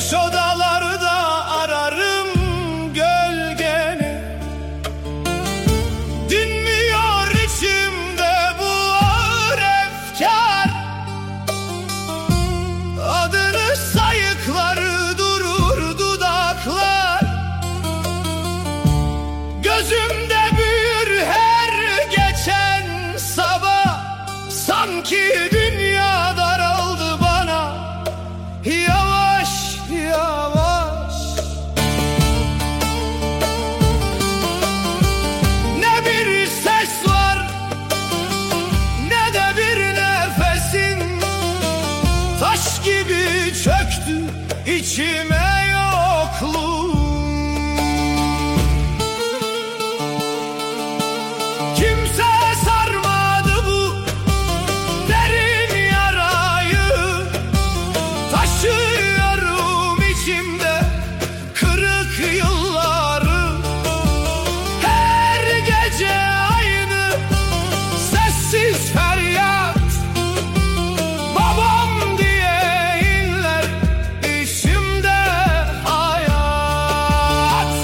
Boş odalarda ararım gölgeni. Dinmiyor içimde bu ağır efkar. Adını sayıkları durur dudaklar. Gözümde büyür her geçen sabah. Sanki dünya daraldı bana yavaş yavaş. Ne bir ses var ne de bir nefesin. Taş gibi çöktü içime yokluğun. Kimse sarmadı bu derin yarayı. Taşıyorum içimde kırık yılları. Her gece aynı sessiz feryat. Babam diye inler içimde hayat.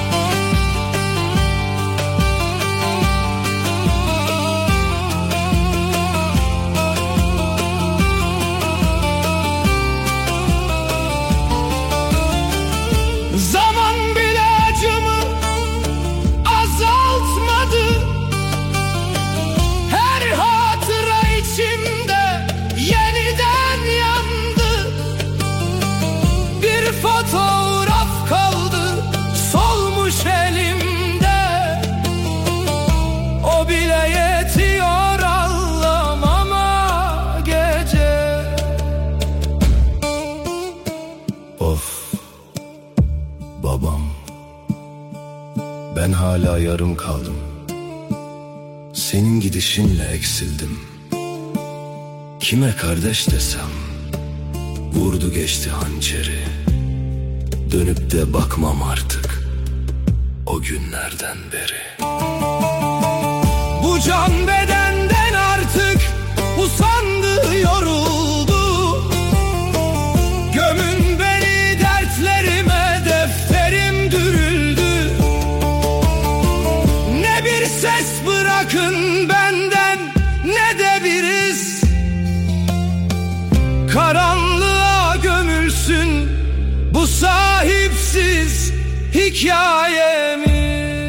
Zaman bile acımı azaltmadı. Her hatıra içimde yeniden yandı. Bir fotoğraf kaldı solmuş elimde. O bile yetiyor ağlamama gece. Of babam, ben hala yarım kaldım. Senin gidişinle eksildim. Kime kardeş desem vurdu geçti hançeri. Dönüp de bakmam artık o günlerden beri. Bu can bedenden artık usandı, yoruldu. Gömün beni dertlerime, defterim dürüldü. Ne bir ses bırakın benden ne de bir iz. Karanlığa gömülsün bu sahipsiz hikayemiz.